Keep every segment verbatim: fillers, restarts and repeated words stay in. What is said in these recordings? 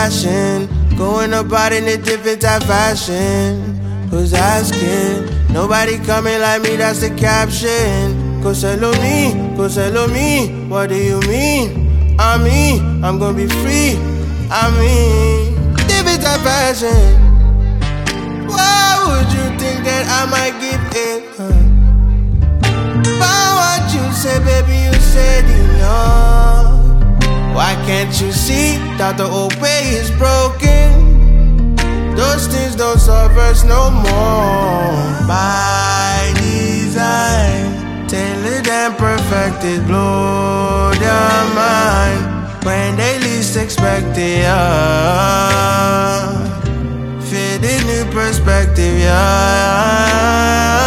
Fashion, going about in a different type fashion. Who's asking? Nobody coming like me, that's the caption. Go sell on me, go sell on me. What do you mean? I mean, I'm gonna be free. I mean, different type fashion. Why would you think that I might give in? Huh? By what you say, baby, you said enough. Why can't you see that the old way is broken? Those things don't serve us no more. By design, tailored and perfected, blow their mind when they least expect it. Yeah. Fit a new perspective, yeah.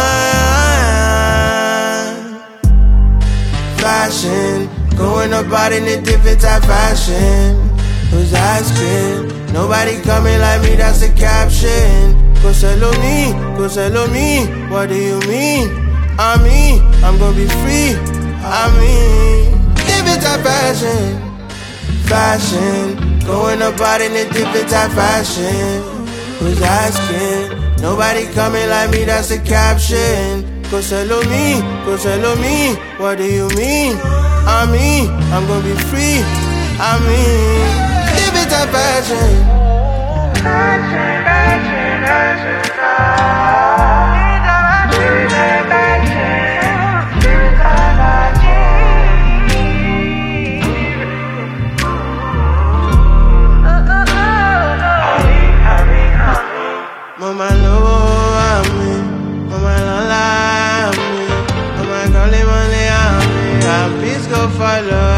Fashion, going about in a different type fashion. Who's asking? Nobody coming like me, that's the caption. Go sell on me, go sell on me. What do you mean? I mean, I'm gonna be free. I mean, different type fashion. Fashion, going about in a different type fashion. Who's asking? Nobody coming like me, that's the caption. Go sell on me, go sell on me. What do you mean? I mean, I'm gonna be free. I mean, live it up fashion. Fashion, fashion, fashion, Mama love me, mama love me, mama call it money on me. I peace go follow.